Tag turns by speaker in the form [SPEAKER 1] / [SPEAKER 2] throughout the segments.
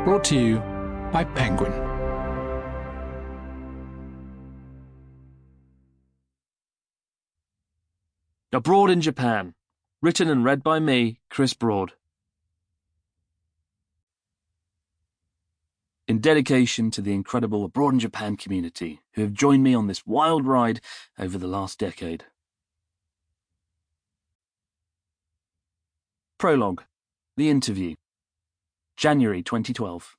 [SPEAKER 1] Brought to you by Penguin.
[SPEAKER 2] Abroad in Japan. Written and read by me, Chris Broad. In dedication to the incredible Abroad in Japan community who have joined me on this wild ride over the last decade. Prologue. The Interview. January 2012.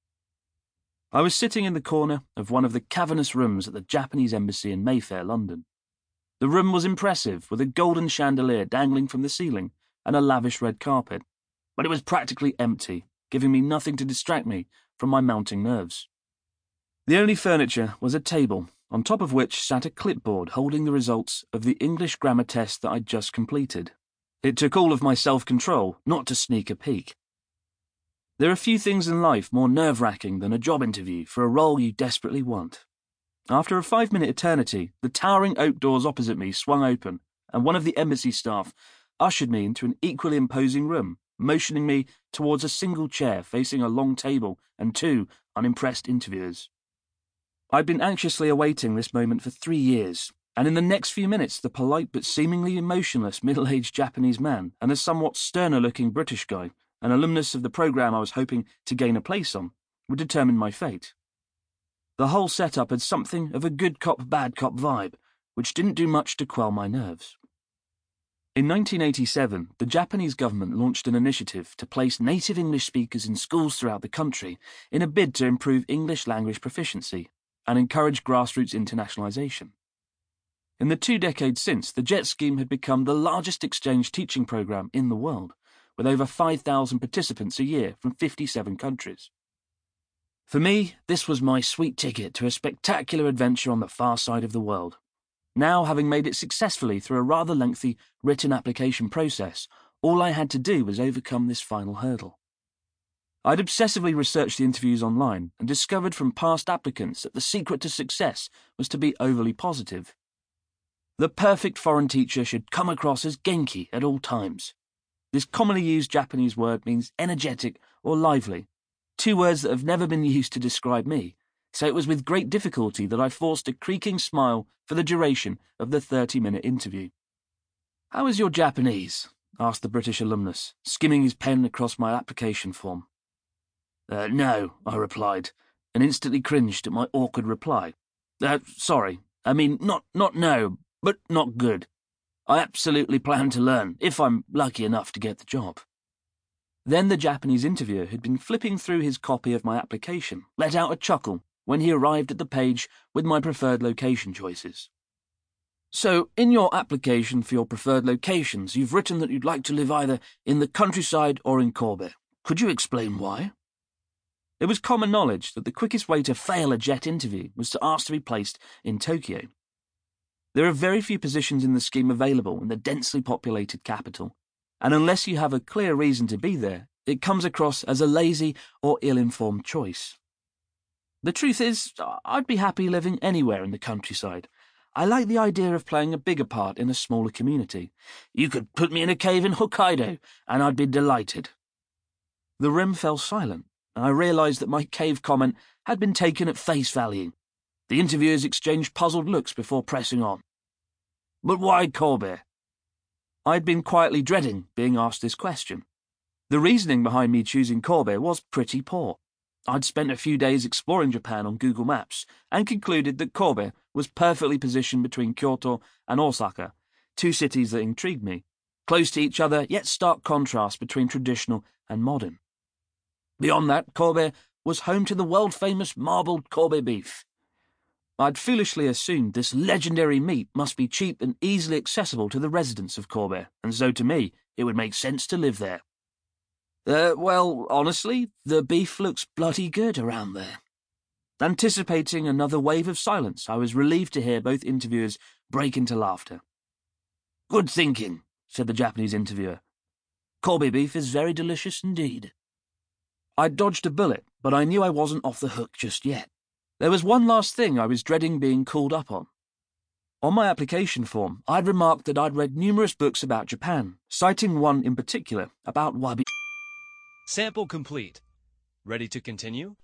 [SPEAKER 2] I was sitting in the corner of one of the cavernous rooms at the Japanese Embassy in Mayfair, London. The room was impressive, with a golden chandelier dangling from the ceiling and a lavish red carpet, but it was practically empty, giving me nothing to distract me from my mounting nerves. The only furniture was a table, on top of which sat a clipboard holding the results of the English grammar test that I'd just completed. It took all of my self-control not to sneak a peek. There are few things in life more nerve-wracking than a job interview for a role you desperately want. After a 5-minute eternity, the towering oak doors opposite me swung open, and one of the embassy staff ushered me into an equally imposing room, motioning me towards a single chair facing a long table and 2 unimpressed interviewers. I'd been anxiously awaiting this moment for 3 years, and in the next few minutes the polite but seemingly emotionless middle-aged Japanese man and a somewhat sterner-looking British guy, an alumnus of the programme I was hoping to gain a place on, would determine my fate. The whole setup had something of a good cop, bad cop vibe, which didn't do much to quell my nerves. In 1987, the Japanese government launched an initiative to place native English speakers in schools throughout the country in a bid to improve English language proficiency and encourage grassroots internationalisation. In the 2 decades since, the JET scheme had become the largest exchange teaching programme in the world, with over 5,000 participants a year from 57 countries. For me, this was my sweet ticket to a spectacular adventure on the far side of the world. Now, having made it successfully through a rather lengthy written application process, all I had to do was overcome this final hurdle. I'd obsessively researched the interviews online and discovered from past applicants that the secret to success was to be overly positive. The perfect foreign teacher should come across as genki at all times. This commonly used Japanese word means energetic or lively, 2 words that have never been used to describe me, so it was with great difficulty that I forced a creaking smile for the duration of the 30-minute interview. "How is your Japanese?" asked the British alumnus, skimming his pen across my application form. No," I replied, and instantly cringed at my awkward reply. Sorry, I mean not no, but not good. I absolutely plan to learn, if I'm lucky enough to get the job." Then the Japanese interviewer, who'd been flipping through his copy of my application, let out a chuckle when he arrived at the page with my preferred location choices. "So, in your application for your preferred locations, you've written that you'd like to live either in the countryside or in Kobe. Could you explain why?" It was common knowledge that the quickest way to fail a JET interview was to ask to be placed in Tokyo. There are very few positions in the scheme available in the densely populated capital, and unless you have a clear reason to be there, it comes across as a lazy or ill-informed choice. The truth is, I'd be happy living anywhere in the countryside. I like the idea of playing a bigger part in a smaller community. You could put me in a cave in Hokkaido, and I'd be delighted. The room fell silent, and I realised that my cave comment had been taken at face value. The interviewers exchanged puzzled looks before pressing on. "But why Kobe?" I'd been quietly dreading being asked this question. The reasoning behind me choosing Kobe was pretty poor. I'd spent a few days exploring Japan on Google Maps and concluded that Kobe was perfectly positioned between Kyoto and Osaka, 2 cities that intrigued me, close to each other yet stark contrast between traditional and modern. Beyond that, Kobe was home to the world-famous marbled Kobe beef. I'd foolishly assumed this legendary meat must be cheap and easily accessible to the residents of Kobe, and so to me, it would make sense to live there. Well, honestly, the beef looks bloody good around there. Anticipating another wave of silence, I was relieved to hear both interviewers break into laughter. "Good thinking," said the Japanese interviewer. "Kobe beef is very delicious indeed." I dodged a bullet, but I knew I wasn't off the hook just yet. There was one last thing I was dreading being called up on. On my application form, I'd remarked that I'd read numerous books about Japan, citing one in particular about wabi.
[SPEAKER 3] Sample complete. Ready to continue?